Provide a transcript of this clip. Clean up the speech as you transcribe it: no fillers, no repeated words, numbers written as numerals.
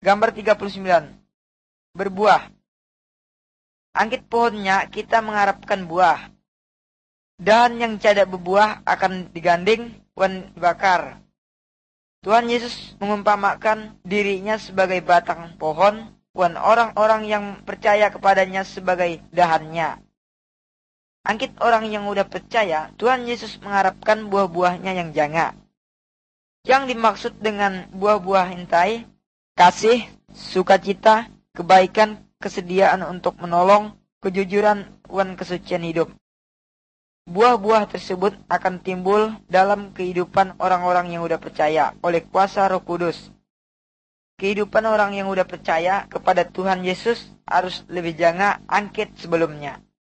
Gambar 39. Berbuah. Angkit pohonnya kita mengharapkan buah. Dahan yang tidak berbuah akan diganding wan dibakar. Tuhan Yesus mengumpamakan dirinya sebagai batang pohon, wan orang-orang yang percaya kepadanya sebagai dahannya. Angkit orang yang udah percaya, Tuhan Yesus mengharapkan buah-buahnya yang jangka. Yang dimaksud dengan buah-buah intai, kasih, sukacita, kebaikan, kesediaan untuk menolong, kejujuran, wan kesucian hidup. Buah-buah tersebut akan timbul dalam kehidupan orang-orang yang udah percaya oleh kuasa Roh Kudus. Kehidupan orang yang udah percaya kepada Tuhan Yesus harus lebih jangka angkit sebelumnya.